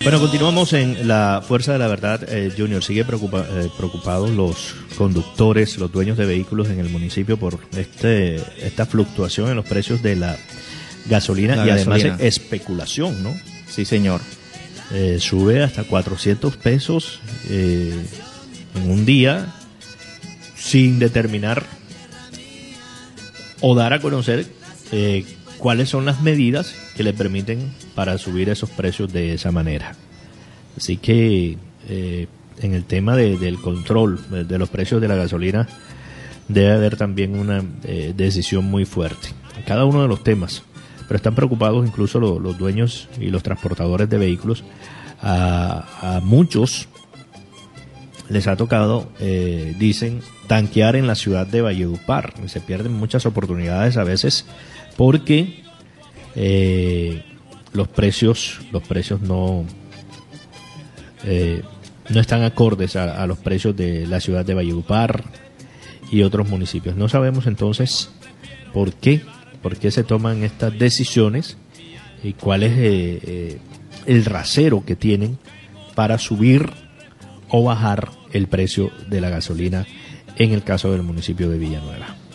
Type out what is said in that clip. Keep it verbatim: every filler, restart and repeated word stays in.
Bueno, continuamos en la Fuerza de la Verdad, eh, Junior. Sigue preocupa, eh, preocupados los conductores, los dueños de vehículos en el municipio por este esta fluctuación en los precios de la gasolina La y gasolina. además especulación, ¿no? Sí, señor. Eh, sube hasta cuatrocientos pesos eh, en un día sin determinar o dar a conocer eh, cuáles son las medidas que le permiten para subir esos precios de esa manera. Así que eh, en el tema de, del control de, de los precios de la gasolina debe haber también una eh, decisión muy fuerte en cada uno de los temas, pero están preocupados incluso lo, los dueños y los transportadores de vehículos. A, a muchos les ha tocado, eh, dicen, tanquear en la ciudad de Valledupar. Se pierden muchas oportunidades a veces porque eh, los precios los precios no eh, no están acordes a, a los precios de la ciudad de Valledupar y otros municipios. No sabemos entonces por qué por qué se toman estas decisiones y cuál es eh, eh, el rasero que tienen para subir o bajar el precio de la gasolina en el caso del municipio de Villanueva.